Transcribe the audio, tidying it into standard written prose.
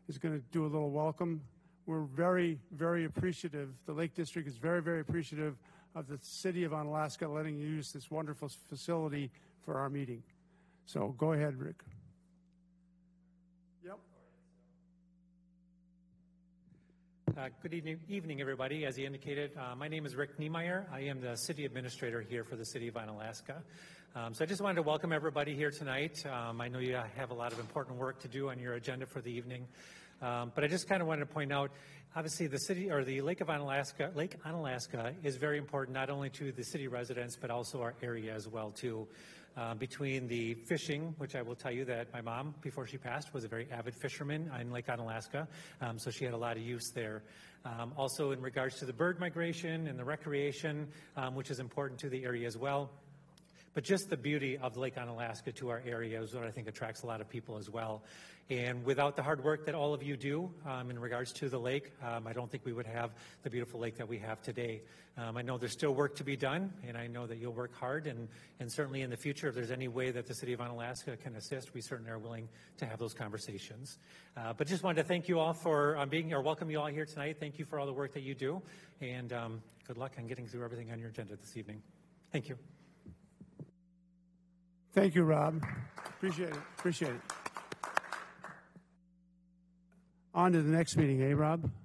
is going to do a little welcome. We're very, very appreciative. The Lake District is very, very appreciative of the City of Onalaska letting you use this wonderful facility for our meeting. So go ahead, Rick. Yep. Good evening, everybody. As he indicated, my name is Rick Niemeyer. I am the City Administrator here for the City of Onalaska. So I just wanted to welcome everybody here tonight. I know you have a lot of important work to do on your agenda for the evening. But I just kind of wanted to point out, obviously the city or the Lake Onalaska is very important not only to the city residents but also our area as well too. Between the fishing, which I will tell you that my mom, before she passed, was a very avid fisherman in Lake Onalaska, so she had a lot of use there. Also in regards to the bird migration and the recreation, which is important to the area as well. But just the beauty of Lake Onalaska to our area is what I think attracts a lot of people as well. And without the hard work that all of you do in regards to the lake, I don't think we would have the beautiful lake that we have today. I know there's still work to be done, and I know that you'll work hard. And certainly in the future, if there's any way that the City of Onalaska can assist, we certainly are willing to have those conversations. But just wanted to thank you all for being here, welcome you all here tonight. Thank you for all the work that you do. And good luck on getting through everything on your agenda this evening. Thank you. Thank you, Rob. Appreciate it. Appreciate it. On to the next meeting, Rob?